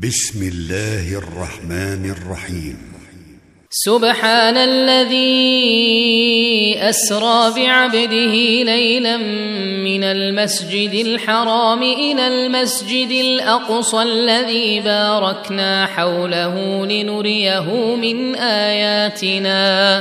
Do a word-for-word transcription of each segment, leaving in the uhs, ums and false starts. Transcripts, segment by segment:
بسم الله الرحمن الرحيم. سبحان الذي أسرى بعبده ليلا من المسجد الحرام إلى المسجد الأقصى الذي باركنا حوله لنريه من آياتنا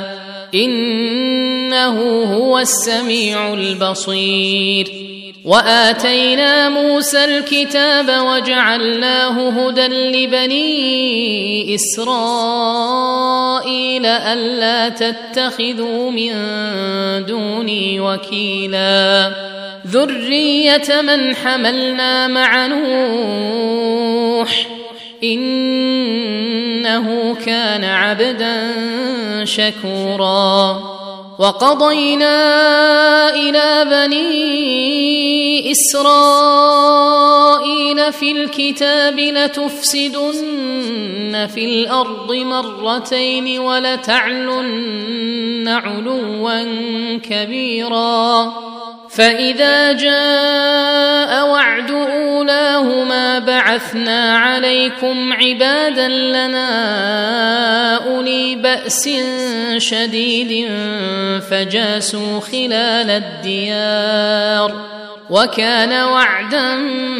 إنه هو السميع البصير. وآتينا موسى الكتاب وجعلناه هدى لبني إسرائيل ألا تتخذوا من دوني وكيلا ذرية من حملنا مع نوح إنه كان عبدا شكورا. وقضينا إلى بني إسرائيل في الكتاب لتفسدن في الأرض مرتين ولتعلن علوا كبيرا فإذا جاء وعد أولاهما بعثنا عليكم عبادا لنا أولي بأس شديد فجاسوا خلال الديار وكان وعدا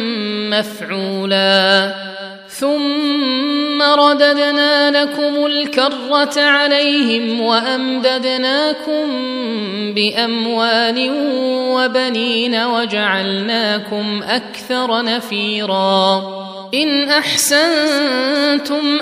مفعولا. ثم رددنا لكم الكرة عليهم وأمددناكم بأموال وبنين وجعلناكم أكثر نفيرا. إن أحسنتم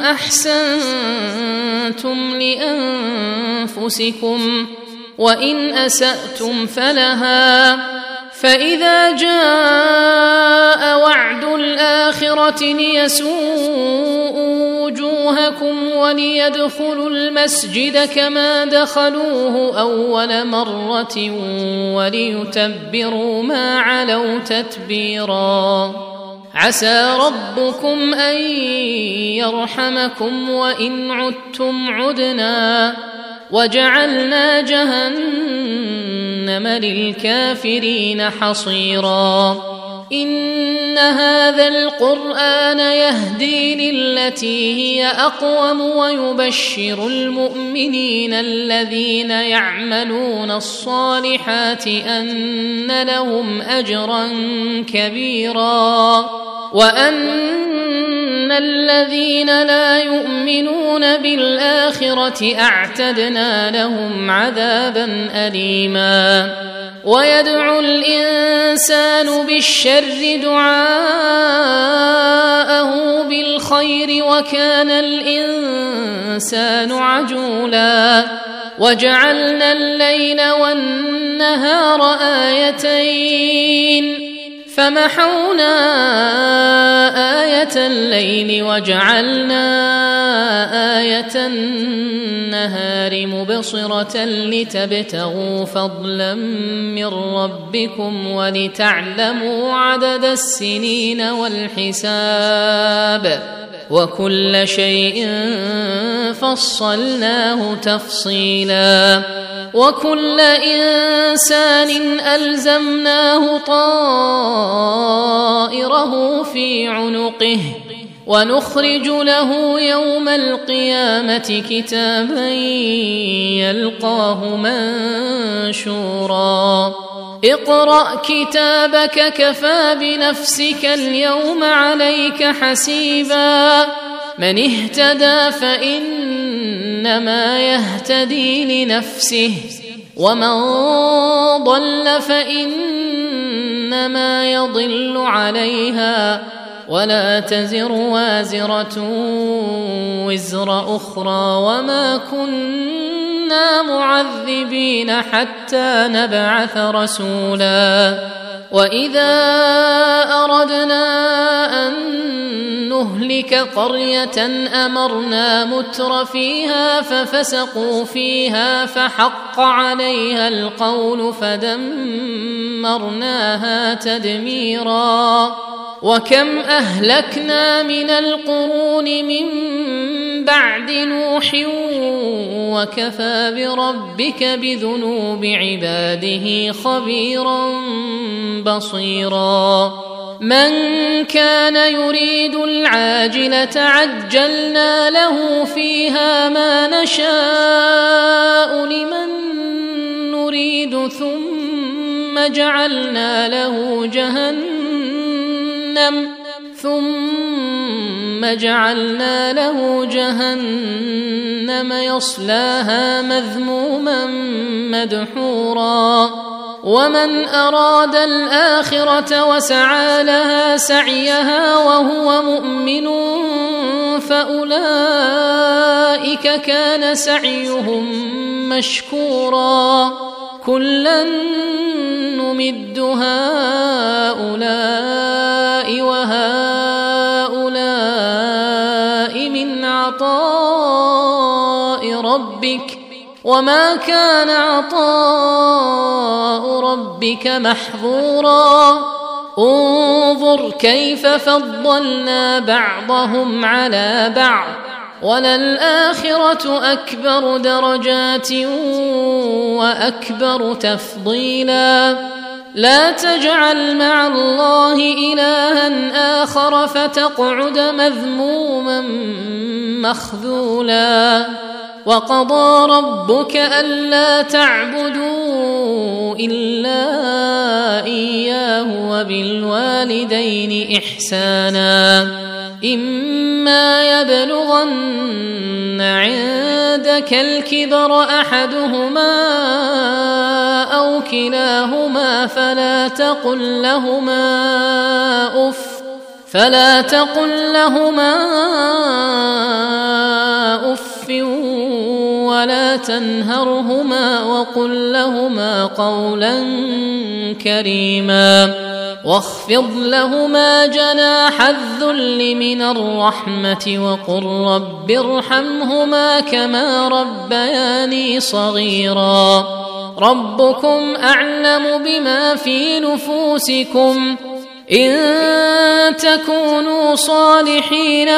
أحسنتم لأنفسكم وإن أسأتم فلها فإذا جاء وعد الآخرة ليسوءوا وجوهكم وليدخلوا المسجد كما دخلوه أول مرة وليتبروا ما علوا تتبيرا. عسى ربكم أن يرحمكم وإن عدتم عدنا وجعلنا جهنم للكافرين حصيرا. إن هذا القرآن يهدي للتي هي أقوم ويبشر المؤمنين الذين يعملون الصالحات أن لهم أجرا كبيرا وأن الذين لا يؤمنون بالآخرة أعتدنا لهم عذابا أليما. ويدعو الإنسان بالشر دعاءه بالخير وكان الإنسان عجولا. وجعلنا الليل والنهار آيتين فمحونا آية الليل وجعلنا آية النهار مبصرة لتبتغوا فضلا من ربكم ولتعلموا عدد السنين والحساب وكل شيء فصلناه تفصيلا. وكل إنسان ألزمناه طائره في عنقه ونخرج له يوم القيامة كتابا يلقاه منشورا. اقرأ كتابك كفى بنفسك اليوم عليك حسيبا. من اهتدى فإنما يهتدي لنفسه ومن ضل فإنما يضل عليها ولا تزر وازرة وزر أخرى وما كنا معذبين حتى نبعث رسولا. وإذا أردنا أن نهلك قرية أمرنا متر فيها ففسقوا فيها فحق عليها القول فدمرناها تدميرا. وكم أهلكنا من القرون من بعد نوح وكفى بربك بذنوب عباده خبيرا بصيرا. من كان يريد العاجلة عجلنا له فيها ما نشاء لمن نريد ثم جعلنا له جهنم ثم جعلنا له جهنم يصلاها مذموما مدحورا ومن أراد الآخرة وسعى لها سعيها وهو مؤمن فأولئك كان سعيهم مشكورا كلا نمد هؤلاء وهؤلاء من عطاء ربك وما كان عطاء ربك محظورا انظر كيف فضلنا بعضهم على بعض وللآخرة أكبر درجات وأكبر تفضيلا لا تجعل مع الله إلها آخر فتقعد مذموما مخذولا وقضى ربك ألا تعبدوا إلا إياه وبالوالدين إحسانا إما يبلغن عندك الكبر أحدهما أو كلاهما فلا تقل لهما أف فلا تقل لهما أف ولا تنهرهما وقل لهما قولا كريما واخفض لهما جناح الذل من الرحمة وقل رب ارحمهما كما ربياني صغيرا ربكم أعلم بما في نفوسكم إن تكونوا صالحين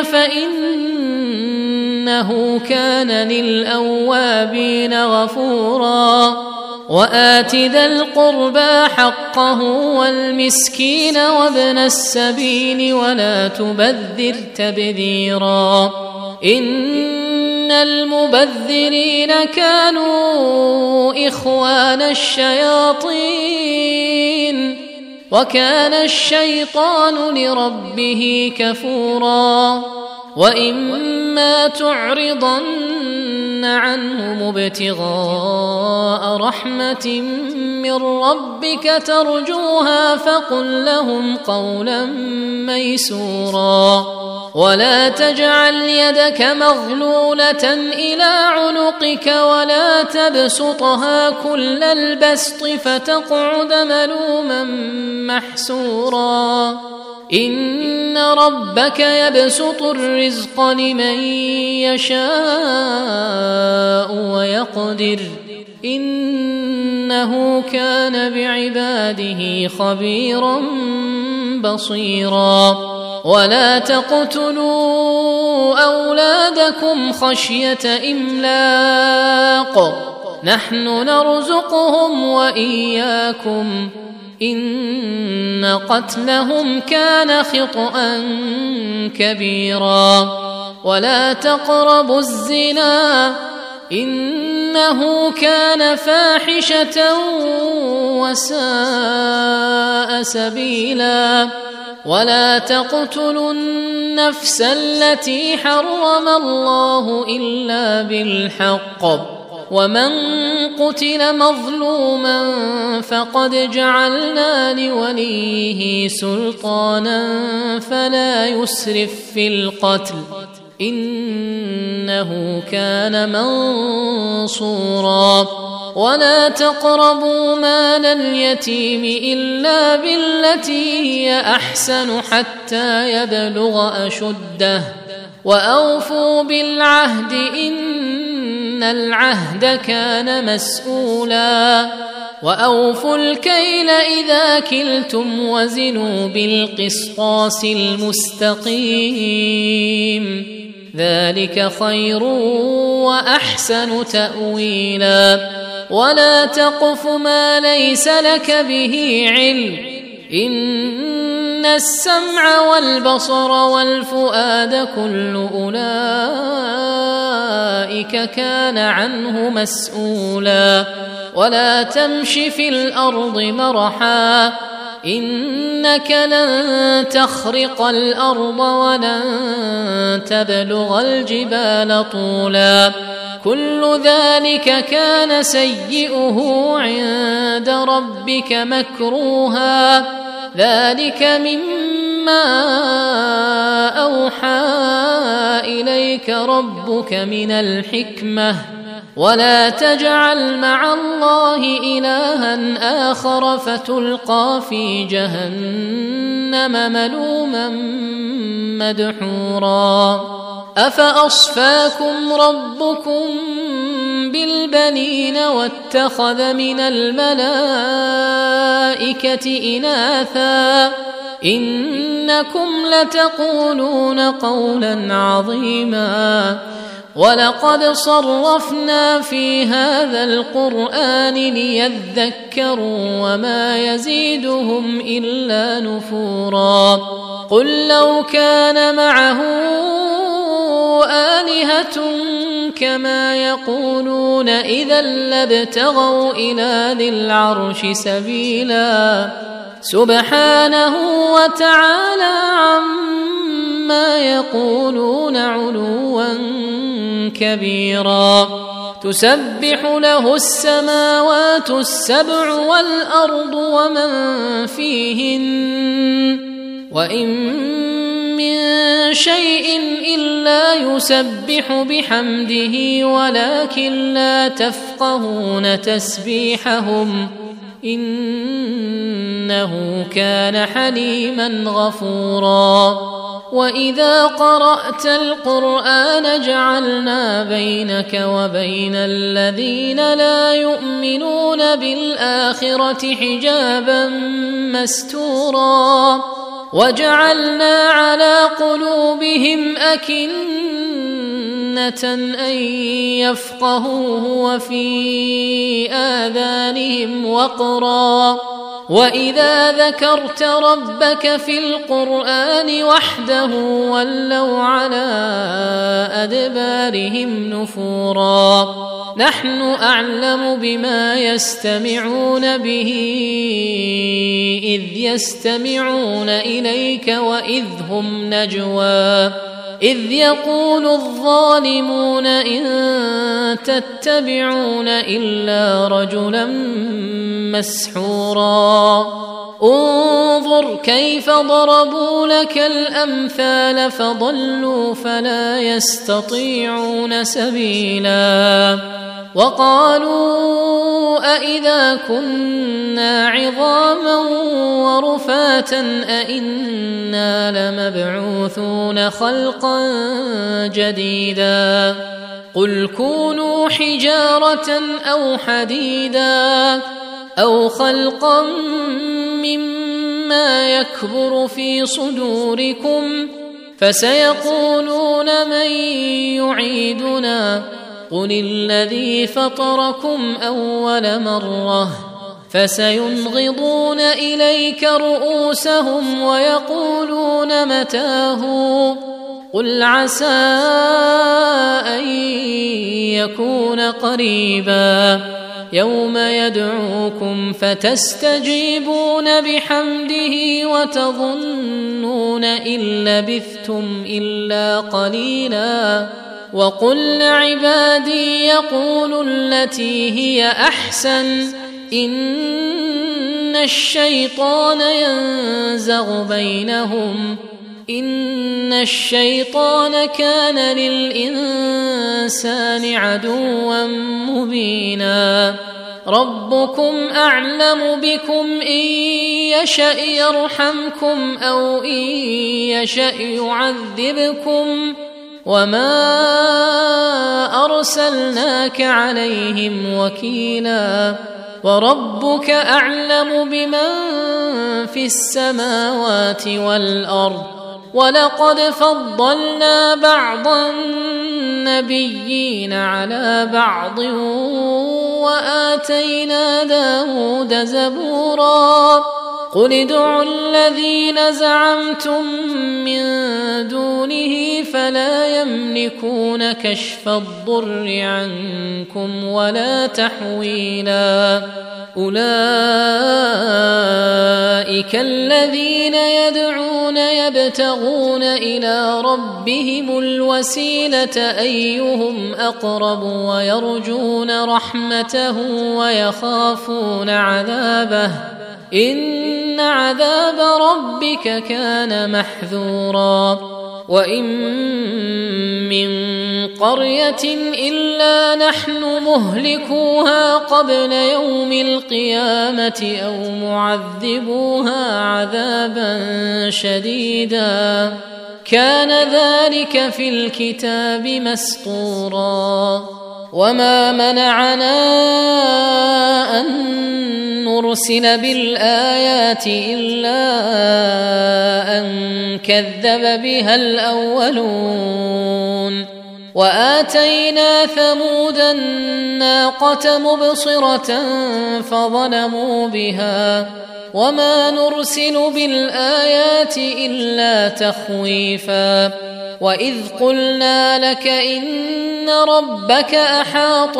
فإنه كان للأوابين غفورا وآت ذا القربى حقه والمسكين وابن السبيل ولا تبذر تبذيرا إن المبذرين كانوا إخوان الشياطين وكان الشيطان لربه كفورا وإما تعرضن عنهم ابتغاء رحمة من ربك ترجوها فقل لهم قولا ميسورا ولا تجعل يدك مغلولة إلى عنقك ولا تبسطها كل البسط فتقعد ملوما محسورا إن ربك يبسط الرزق لمن يشاء ويقدر إنه كان بعباده خبيرا بصيرا ولا تقتلوا أولادكم خشية إملاق نحن نرزقهم وإياكم إن قتلهم كان خطأ كبيرا ولا تقربوا الزنا إنه كان فاحشة وساء سبيلا ولا تقتلوا النفس التي حرم الله إلا بالحق ومن قتل مظلوما فقد جعلنا لوليه سلطانا فلا يسرف في القتل إنه كان منصورا ولا تقربوا مال اليتيم إلا بالتي هي أحسن حتى يبلغ أشده وأوفوا بالعهد إن العهد كان مسؤولا وأوفوا الكيل إذا كلتم وزنوا بالقسطاس المستقيم ذلك خير وأحسن تأويلا ولا تقف ما ليس لك به علم إن السمع والبصر والفؤاد كل أولئك كان عنه مسؤولا ولا تمش في الأرض مرحا إنك لن تخرق الأرض ولن تبلغ الجبال طولا كل ذلك كان سيئه عند ربك مكروها ذلك مما أوحى إليك ربك من الحكمة ولا تجعل مع الله إلها آخر فتلقى في جهنم ملوما مدحورا أفأصفاكم ربكم بالبنين واتخذ من الملائكة إناثا إنكم لتقولون قولا عظيما ولقد صرفنا في هذا القرآن ليذكروا وما يزيدهم إلا نفورا قل لو كان معه آلهة كما يقولون إذا لابتغوا إلى ذي العرش سبيلا سبحانه وتعالى عما يقولون علوا كبيرا تسبح له السماوات السبع والأرض ومن فيهن وإن من شيء إلا يسبح بحمده ولكن لا تفقهون تسبيحهم إنه كان حليما غفورا وإذا قرأت القرآن جعلنا بينك وبين الذين لا يؤمنون بالآخرة حجابا مستورا وجعلنا على قلوبهم أكنة أن يفقهوه وفي آذانهم وقرا وإذا ذكرت ربك في القرآن وحده ولوا على أدبارهم نفورا نحن أعلم بما يستمعون به إذ يستمعون إليك وإذ هم نجوى إذ يقول الظالمون إن تتبعون إلا رجلا مسحورا انظر كيف ضربوا لك الأمثال فضلوا فلا يستطيعون سبيلا وقالوا أئذا كنا عظاما ورفاتا أئنا لمبعوثون خلقا جديدا قل كونوا حجارة أو حديدا أو خلقا مما يكبر في صدوركم فسيقولون من يعيدنا قل الذي فطركم أول مرة فسينغضون إليك رؤوسهم ويقولون متاه قل عسى أن يكون قريبا يوم يدعوكم فتستجيبون بحمده وتظنون إن لبثتم إلا قليلا وقل لعبادي يقولوا التي هي أحسن إن الشيطان ينزغ بينهم إن الشيطان كان للإنسان عدوا مبينا ربكم أعلم بكم إن يشأ يرحمكم أو إن يشأ يعذبكم وما أرسلناك عليهم وكيلا وربك أعلم بمن في السماوات والأرض ولقد فضلنا بعض النبيين على بعض وآتينا داود زبورا قل ادعوا الذين زعمتم من دونه فلا يملكون كشف الضر عنكم ولا تحويلا أولئك الذين يدعون يبتغون إلى ربهم الوسيلة أيهم أقرب ويرجون رحمته ويخافون عذابه إن عذاب ربك كان محذورا وإن من قرية إلا نحن مهلكوها قبل يوم القيامة أو معذبوها عذابا شديدا كان ذلك في الكتاب مسطورا وما منعنا أن نرسل بالآيات إلا أن كذب بها الأولون وآتينا ثمود الناقة مبصرة فظلموا بها وما نرسل بالآيات إلا تخويفا وإذ قلنا لك إن ربك أحاط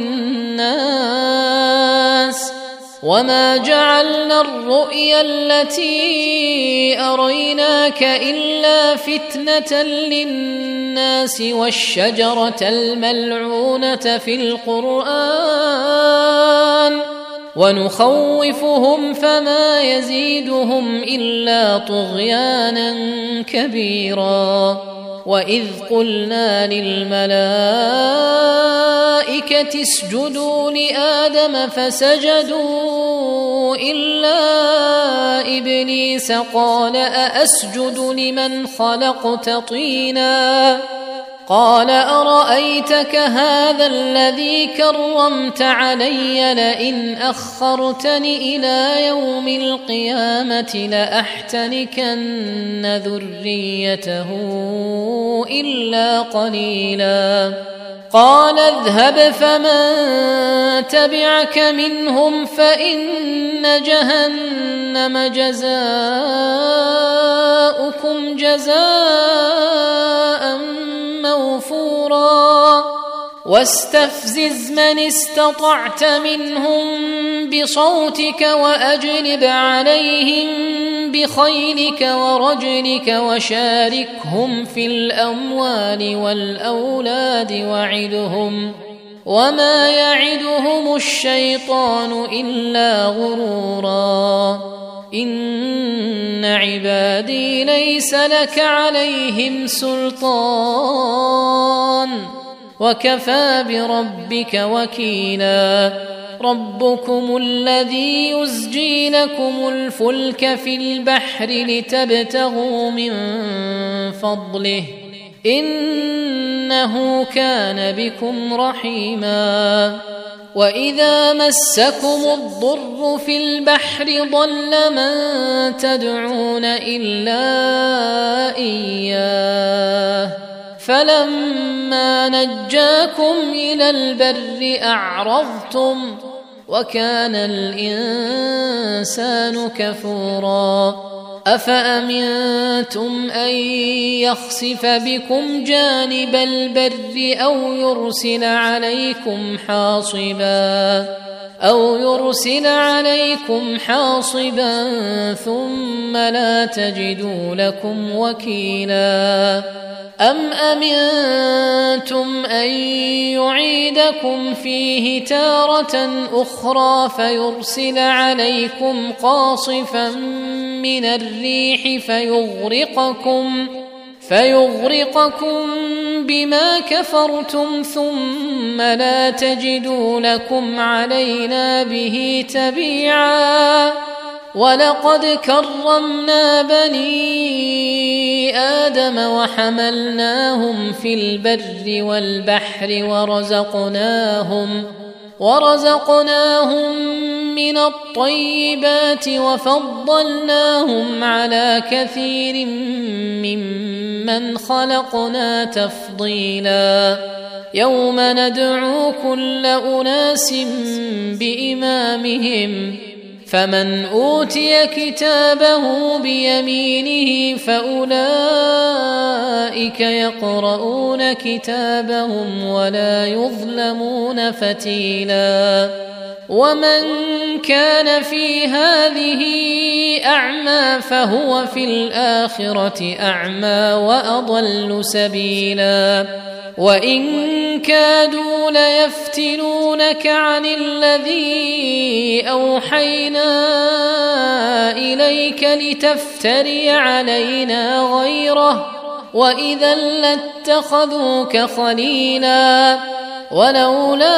بالناس وما جعلنا الرؤيا التي أريناك إلا فتنة للناس والشجرة الملعونة في القرآن ونخوفهم فما يزيدهم إلا طغيانا كبيرا وإذ قلنا للملائكة اسجدوا لآدم فسجدوا إلا إبليس قال أأسجد لمن خلقت طينا قال أرأيتك هذا الذي كرمت علي لئن أخرتني إلى يوم القيامة لأحتنكن ذريته إلا قليلا قال اذهب فمن تبعك منهم فإن جهنم جزاؤكم جزاء موفورا واستفزز من استطعت منهم بصوتك وأجلب عليهم بخيلك ورجلك وشاركهم في الأموال والأولاد وعدهم وما يعدهم الشيطان إلا غرورا إن عبادي ليس لك عليهم سلطان وكفى بربك وكيلا ربكم الذي يزجي لكم الفلك في البحر لتبتغوا من فضله إنه كان بكم رحيما وإذا مسكم الضر في البحر ضل من تدعون إلا إياه فلما نجاكم إلى البر أعرضتم وكان الإنسان كفورا أفأمنتم أن يخسف بكم جانب البر أو يرسل عليكم حاصبا أو يرسل عليكم حاصبا ثم لا تجدوا لكم وكيلا أم أمنتم أن يعيدكم فيه تارة أخرى فيرسل عليكم قاصفا من الريح فيغرقكم فيغرقكم بما كفرتم ثم لا تجدوا لكم علينا به تبيعا ولقد كرمنا بني آدم وحملناهم في البر والبحر ورزقناهم ورزقناهم من الطيبات وفضلناهم على كثير ممن خلقنا تفضيلا يوم ندعو كل أناس بإمامهم فمن أوتي كتابه بيمينه فأولئك يقرؤون كتابهم ولا يظلمون فتيلا ومن كان في هذه أعمى فهو في الآخرة أعمى وأضل سبيلا وإن كادوا ليفتنونك عن الذي أوحينا إليك لتفتري علينا غيره وإذا لاتخذوك خليلا ولولا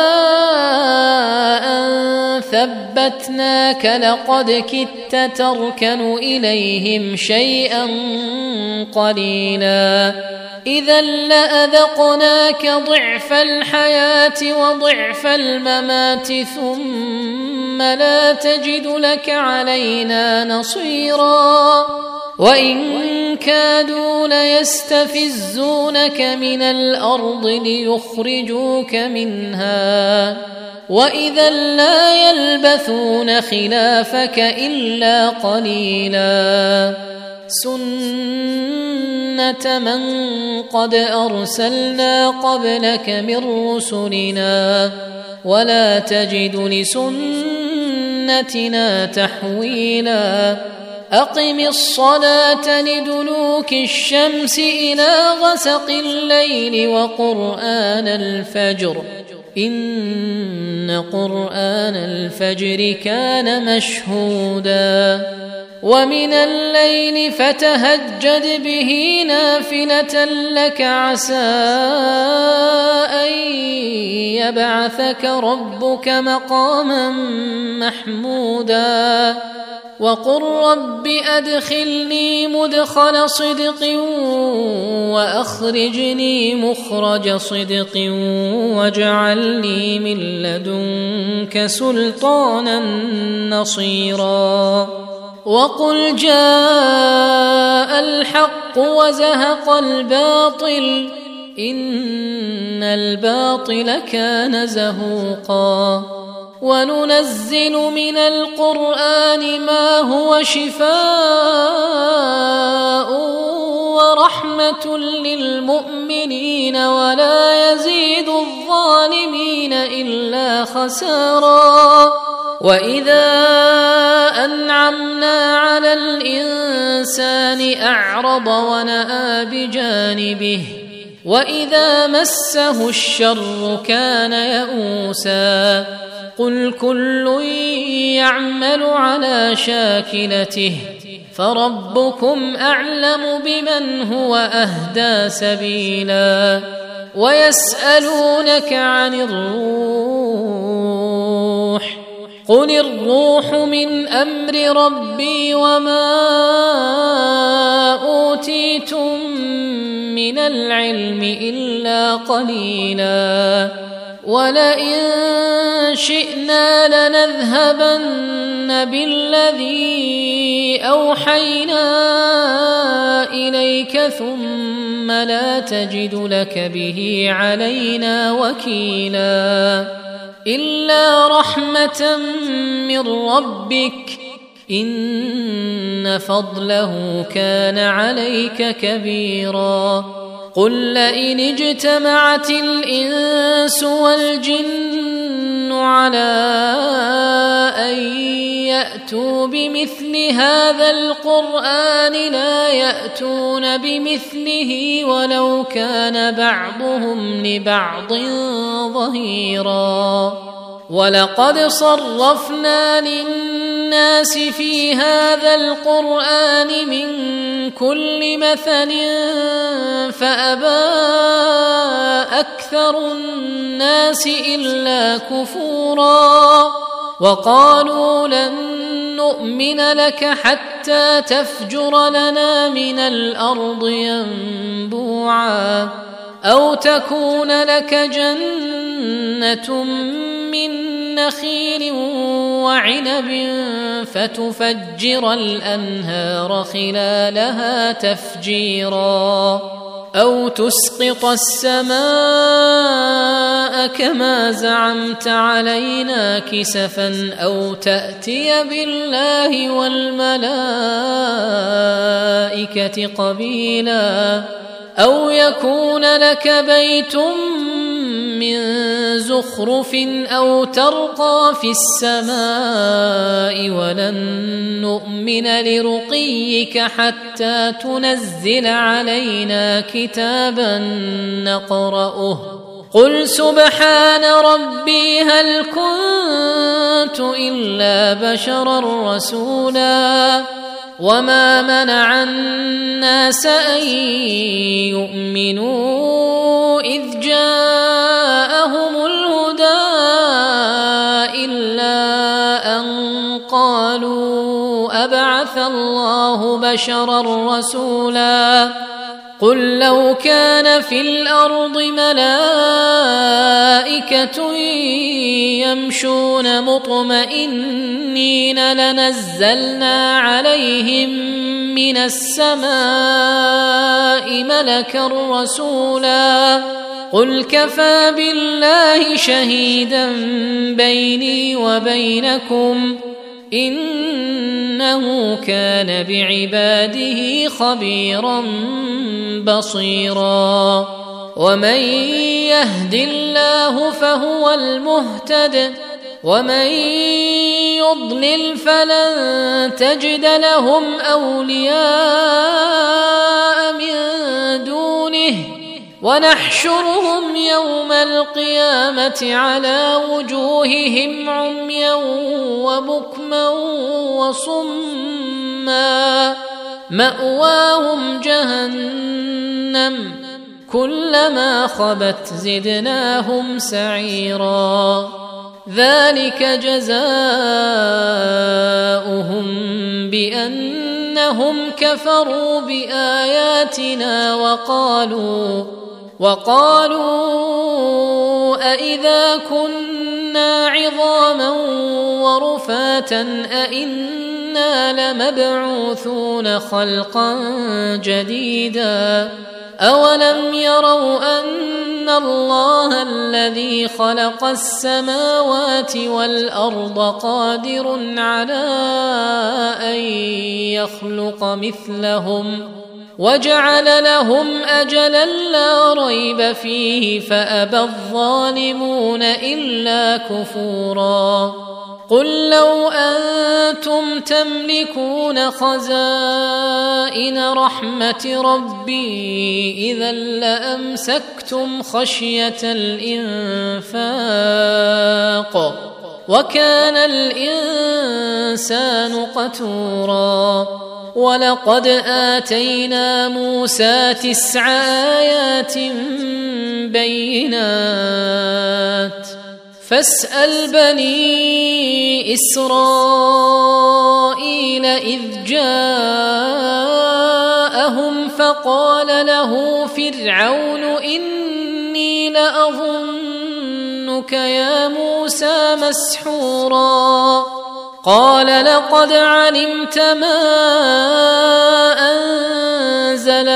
أن ثبتناك لقد كدت تركن إليهم شيئا قليلا إذا لأذقناك ضعف الحياة وضعف الممات ثم لا تجد لك علينا نصيرا وإن كادوا ليستفزونك من الأرض ليخرجوك منها وإذا لا يلبثون خلافك إلا قليلا سنة من قد أرسلنا قبلك من رسلنا ولا تجد لسنتنا تحويلا أقم الصلاة لدلوك الشمس إلى غسق الليل وقرآن الفجر إن قرآن الفجر كان مشهودا ومن الليل فتهجد به نافلة لك عسى أن يبعثك ربك مقاما محمودا وقل رب أدخلني مدخل صدق وأخرجني مخرج صدق واجعلني من لدنك سلطانا نصيرا وقل جاء الحق وزهق الباطل إن الباطل كان زهوقا وننزل من القرآن ما هو شفاء ورحمة للمؤمنين ولا يزيد الظالمين إلا خسارا وإذا أنعمنا على الإنسان أعرض ونأى بجانبه وإذا مسه الشر كان يئوسا قل كل يعمل على شاكلته فربكم أعلم بمن هو أهدى سبيلا ويسألونك عن الروح قل الروح من أمر ربي وما أوتيتم من العلم إلا قليلا ولئن شئنا لنذهبن بالذي أوحينا إليك ثم لا تجد لك به علينا وكيلا إلا رحمة من ربك إن فضله كان عليك كبيرا قل لئن اجتمعت الإنس والجن على أن يأتوا بمثل هذا القرآن لا يأتون بمثله ولو كان بعضهم لبعض ظهيرا ولقد صرفنا للناس في هذا القرآن من كل مثل فأبى أكثر الناس إلا كفورا وقالوا لن نؤمن لك حتى تفجر لنا من الأرض ينبوعا أو تكون لك جنة من نخيل وعنب فتفجر الأنهار خلالها تفجيرا أو تسقط السماء كما زعمت علينا كسفا أو تأتي بالله والملائكة قبيلا أو يكون لك بيت من زخرف أو ترقى في السماء ولن نؤمن لرقيك حتى تنزل علينا كتابا نقرأه قل سبحان ربي هل كنت إلا بشرا رسولا وما منع الناس أن يؤمنوا إذ جاءهم الهدى إلا أن قالوا أبعث الله بشرا رسولا قل لو كان في الأرض ملائكة يمشون مطمئنين لنزلنا عليهم من السماء ملكا رسولا قل كفى بالله شهيدا بيني وبينكم إنه كان بعباده خبيرا بصيرا ومن يهد الله فهو المهتد ومن يضلل فلن تجد لهم أولياء من دونه ونحشرهم يوم القيامة على وجوههم عميا وبكما وصما مأواهم جهنم كلما خبت زدناهم سعيرا ذلك جزاؤهم بأنهم كفروا بآياتنا وقالوا وقالوا أإذا كنا عظاما ورفاتا أإنا لمبعوثون خلقا جديدا أولم يروا أن الله الذي خلق السماوات والأرض قادر على أن يخلق مثلهم وجعل لهم أجلا لا ريب فيه فأبى الظالمون إلا كفورا قل لو أنتم تملكون خزائن رحمة ربي إذا لأمسكتم خشية الإنفاق وكان الإنسان قتورا ولقد آتينا موسى تسع آيات بينات فاسأل بني إسرائيل إذ جاءهم فقال له فرعون إني لأظنك يا موسى مسحورا قال لقد علمت ما أنزل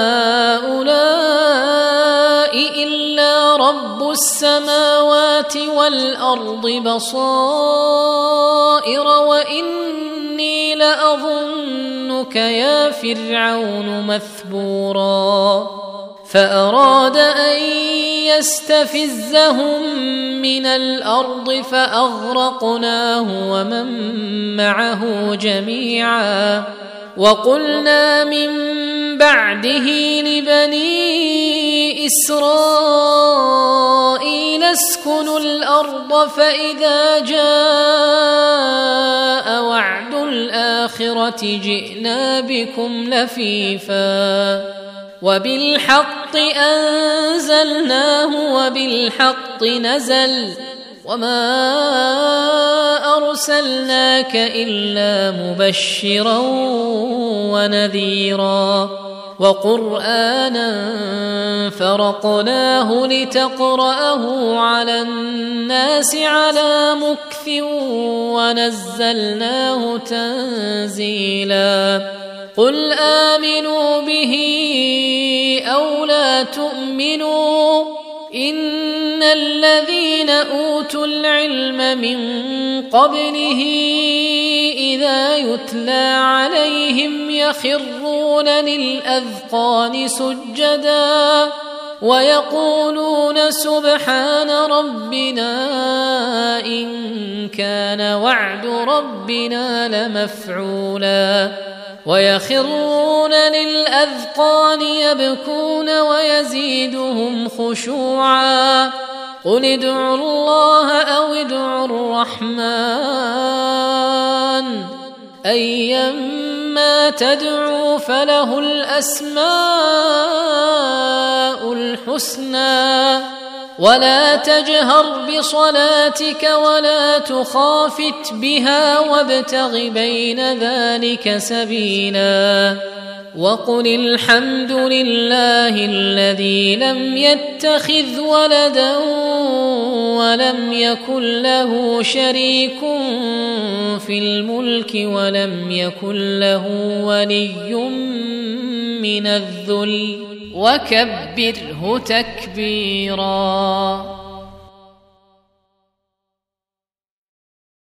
هؤلاء إلا رب السماوات والأرض بصائر وإني لأظنك يا فرعون مثبورا فأراد أن يستفزهم من الأرض فأغرقناه ومن معه جميعا وقلنا من بعده لبني إسرائيل اسكنوا الأرض فإذا جاء وعد الآخرة جئنا بكم لفيفا وبالحق أنزلناه وبالحق نزل وما أرسلناك إلا مبشرا ونذيرا وقرآنا فرقناه لتقرأه على الناس على مكث ونزلناه تنزيلا قل آمنوا به أو لا تؤمنوا إن الذين أوتوا العلم من قبله إذا يتلى عليهم يخرون للأذقان سجدا ويقولون سبحان ربنا إن كان وعد ربنا لمفعولا ويخرون للأذقان يبكون ويزيدهم خشوعا قل ادعوا الله أو ادعوا الرحمن أيما تدعوا فله الأسماء الحسنى ولا تجهر بصلاتك ولا تخافت بها وابتغ بين ذلك سبيلا وقل الحمد لله الذي لم يتخذ ولدا ولم يكن له شريك في الملك ولم يكن له ولي من الذل وكبره تكبيرا.